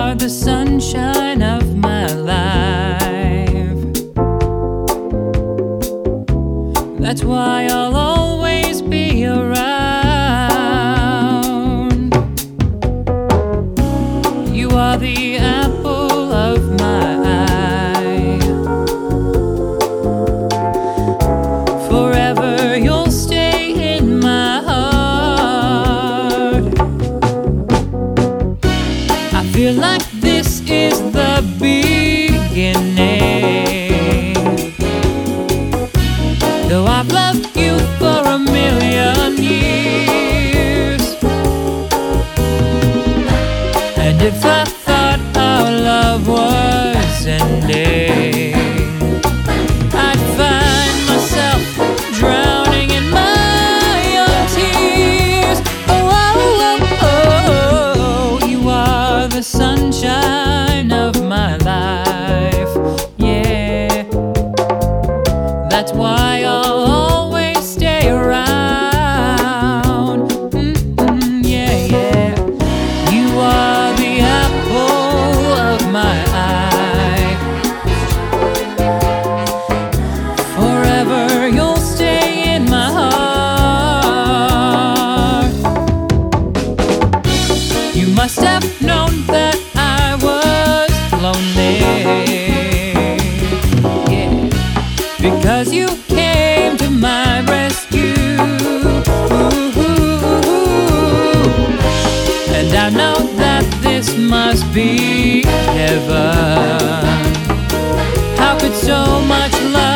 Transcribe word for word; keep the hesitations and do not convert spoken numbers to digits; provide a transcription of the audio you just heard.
are the sunshine of my life. That's why I'll always be around. You are the apple of my eye. Forever you'll stay in my heart. I feel like this is the beginning. Though I've loved you for a million years, and if I thought our love was ending, I'd find myself drowning in my own tears. Oh, oh, oh, oh, you are the sunshine of my life. Yeah, that's why I'll always stay around. Mm-mm, yeah, yeah. You are the apple of my eye. Forever you'll stay in my heart. You must have known that I was lonely, yeah, because you came to my rescue. And I know that this must be heaven. How could so much love